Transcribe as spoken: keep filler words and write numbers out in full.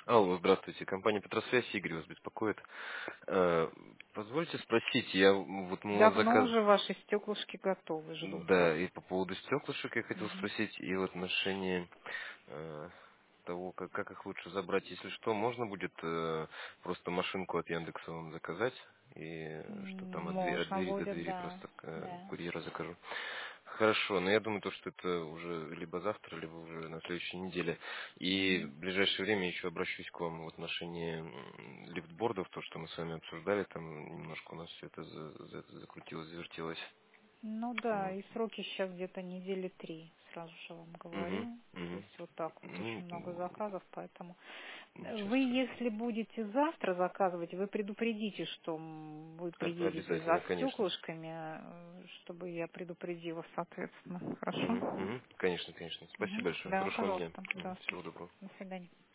Алло, здравствуйте. Компания «Петросвязь», Игорь вас беспокоит. Э, Позвольте спросить, я м, вот мы у вас Давно заказ... уже ваши стеклышки готовы, ждут вас. Да, и по поводу стеклышек я хотел Мгм. спросить, и в отношении э, того, как, как их лучше забрать. Если что, можно будет э, просто машинку от Яндекса вам заказать, и что М, там от, две- от Можно двери до будет, двери да. просто э, Да. курьера закажу. Хорошо, но я думаю, то, что это уже либо завтра, либо уже на следующей неделе. И Мгм. в ближайшее время еще обращусь к вам в отношении м, лифтбордов, то, что мы с вами обсуждали, там немножко у нас все это за- за- закрутилось, завертелось. Ну да, Вот. и сроки сейчас где-то недели три, сразу же вам Мгм, говорю. То мгм. есть вот так вот Ну, очень много м, заказов, поэтому э, ничего вы, страшного. если будете завтра заказывать, вы предупредите, что м, вы Об- приедете за Обязательно, конечно. стеклышками, э, чтобы я предупредила, соответственно. Мгм, Хорошо? мгм. Конечно, конечно. Спасибо Мгм. большое. Да, Хорошего вам дня. пожалуйста. Мгм. Да, Всего спасибо. доброго. До свидания.